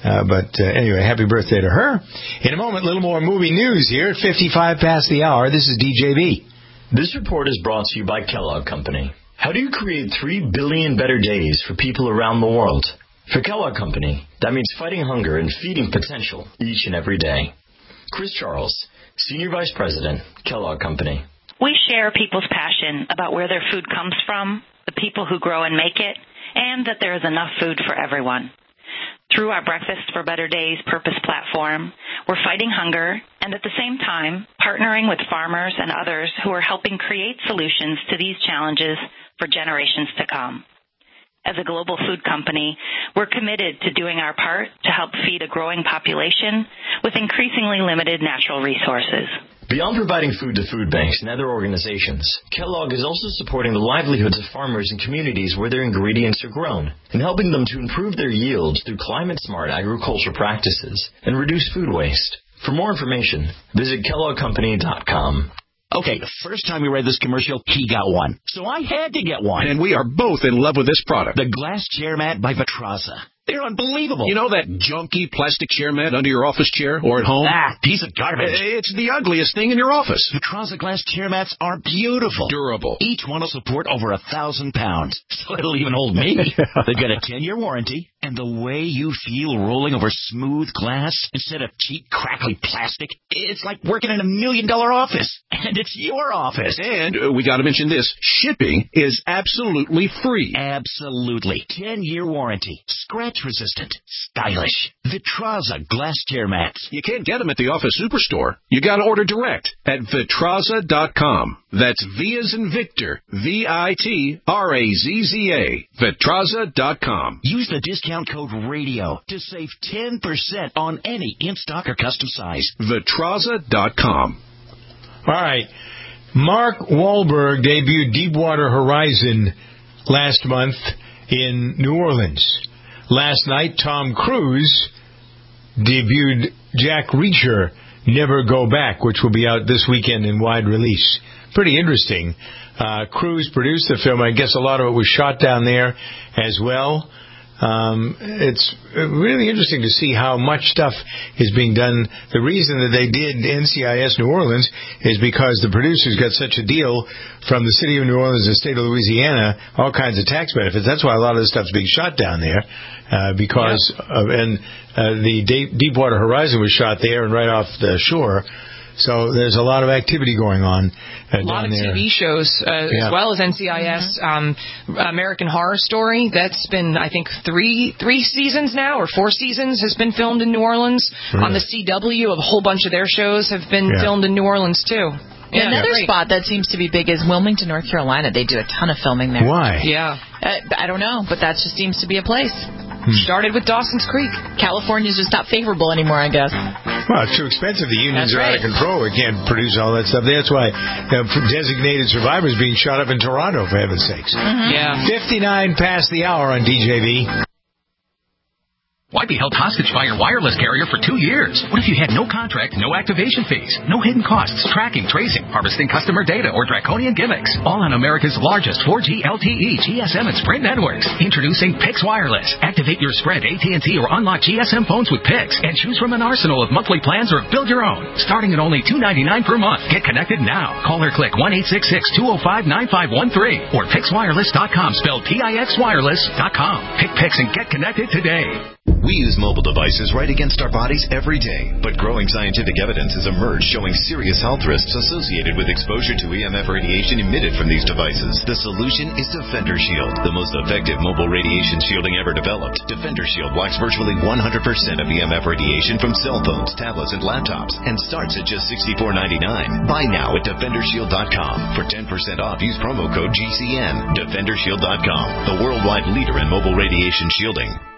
Uh, but uh, anyway, happy birthday to her. In a moment, a little more movie news here at fifty-five past the hour. This is D J B. This report is brought to you by Kellogg Company. How do you create three billion better days for people around the world? For Kellogg Company, that means fighting hunger and feeding potential each and every day. Chris Charles, Senior Vice President, Kellogg Company. We share people's passion about where their food comes from, the people who grow and make it, and that there is enough food for everyone. Through our Breakfast for Better Days purpose platform, we're fighting hunger and at the same time partnering with farmers and others who are helping create solutions to these challenges for generations to come. As a global food company, we're committed to doing our part to help feed a growing population with increasingly limited natural resources. Beyond providing food to food banks and other organizations, Kellogg is also supporting the livelihoods of farmers in communities where their ingredients are grown and helping them to improve their yields through climate-smart agriculture practices and reduce food waste. For more information, visit kellogg company dot com. Okay, the first time we read this commercial, he got one. So I had to get one. And we are both in love with this product. The Glass Chair Mat by Vitraza. They're unbelievable. You know that junky plastic chair mat under your office chair or at home? Ah, piece of garbage. It's the ugliest thing in your office. Vitraza glass chair mats are beautiful. Durable. Each one will support over a thousand pounds. So it'll even hold me. They've got a ten-year warranty. And the way you feel rolling over smooth glass instead of cheap, crackly plastic, it's like working in a million-dollar office. And it's your office. And uh, we got to mention this. Shipping is absolutely free. Absolutely. ten-year warranty. Scratch-resistant. Stylish. Vitraza glass chair mats. You can't get them at the office superstore. You got to order direct at vitraza dot com. That's V as in Victor. V I T R A Z Z A. vitraza dot com. Use the discount code RADIO to save ten percent on any in-stock or custom size. vitraza dot com. All right. Mark Wahlberg debuted Deepwater Horizon last month in New Orleans. Last night, Tom Cruise debuted Jack Reacher, Never Go Back, which will be out this weekend in wide release. Pretty interesting. Uh, Cruise produced the film. I guess a lot of it was shot down there as well. Um, it's really interesting to see how much stuff is being done. The reason that they did N C I S New Orleans is because the producers got such a deal from the city of New Orleans and the state of Louisiana, all kinds of tax benefits. That's why a lot of the stuff's being shot down there, uh, because yeah. of, and uh, the Deepwater Horizon was shot there and right off the shore. So there's a lot of activity going on uh, a lot down of there. T V shows uh, yeah. as well as N C I S. Um, American Horror Story, that's been, I think, three three seasons now, or four seasons, has been filmed in New Orleans. Really? On the C W, a whole bunch of their shows have been yeah. filmed in New Orleans, too. Yeah, another yeah. spot that seems to be big is Wilmington, North Carolina. They do a ton of filming there. Why? Yeah. Uh, I don't know, but that just seems to be a place. Hmm. Started with Dawson's Creek. California's just not favorable anymore, I guess. Well, it's too expensive. The unions That's are right. out of control. We can't produce all that stuff. That's why uh, designated survivors being shot up in Toronto, for heaven's sakes. Mm-hmm. Yeah. fifty-nine past the hour on D J V. Why be held hostage by your wireless carrier for two years? What if you had no contract, no activation fees, no hidden costs, tracking, tracing, harvesting customer data, or draconian gimmicks? All on America's largest four G L T E, G S M, and Sprint networks. Introducing Pix Wireless. Activate your Sprint, A T and T, or unlock G S M phones with Pix and choose from an arsenal of monthly plans or build your own. Starting at only two dollars and ninety-nine cents per month. Get connected now. Call or click one eight six six, two oh five, nine five one three or pix wireless dot com, spelled P I X wireless dot com. Pick Pix and get connected today. We use mobile devices right against our bodies every day, but growing scientific evidence has emerged showing serious health risks associated with exposure to E M F radiation emitted from these devices. The solution is Defender Shield, the most effective mobile radiation shielding ever developed. Defender Shield blocks virtually one hundred percent of E M F radiation from cell phones, tablets, and laptops, and starts at just sixty-four ninety-nine. Buy now at defender shield dot com. For ten percent off, use promo code G C N. defender shield dot com, the worldwide leader in mobile radiation shielding.